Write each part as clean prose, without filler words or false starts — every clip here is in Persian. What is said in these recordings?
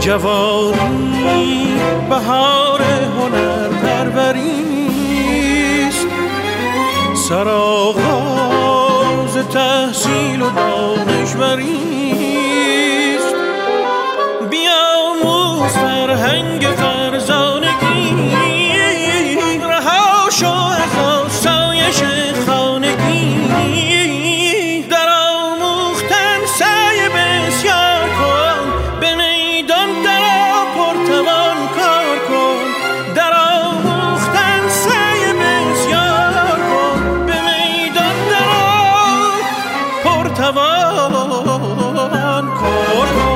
جوانی بهار هنر پروریست، سرآغاز تحصیل و دانشوریست. بیاموز فرهنگ فرزانگی، رها شو از آسایش خانگی، در آموختن سعی بسیار کن، به میدان درآ پرتوان کار کن. در آموختن سعی بسیار کن، به میدان درآ پرتوان کار کن.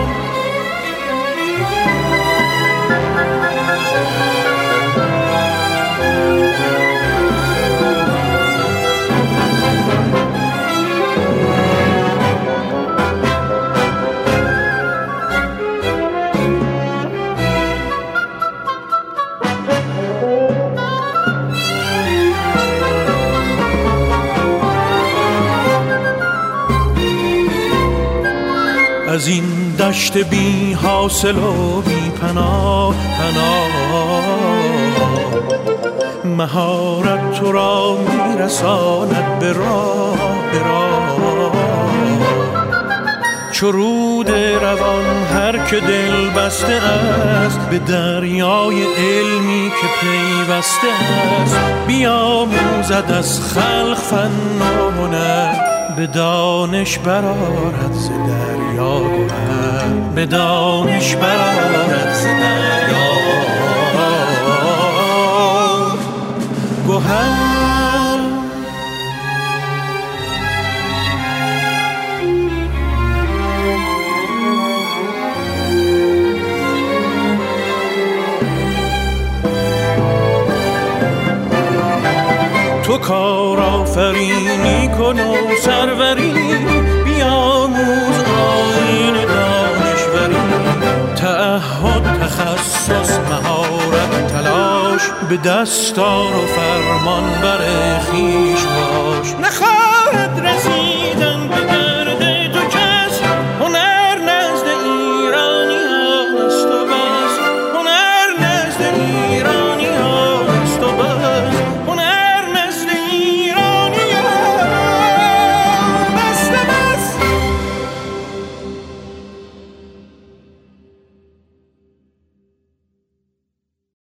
از این دشت بی حاصل و بی پناه مهارت تو را میرساند به راه چو رود روان هر که دل بسته است به دریای علمی که پیوسته است. بیاموزد از خلق فن و هنر، به دانش برآرد ز دریا گهر، به دانش برآرد ز دریا گهر. تو کار آفرینی کن و سروری، بیاموز آیین دانشوری. تعهد، تخصص، مهارت، تلاش، به دستار و فرمان بر خویش باش. نخواهد رسید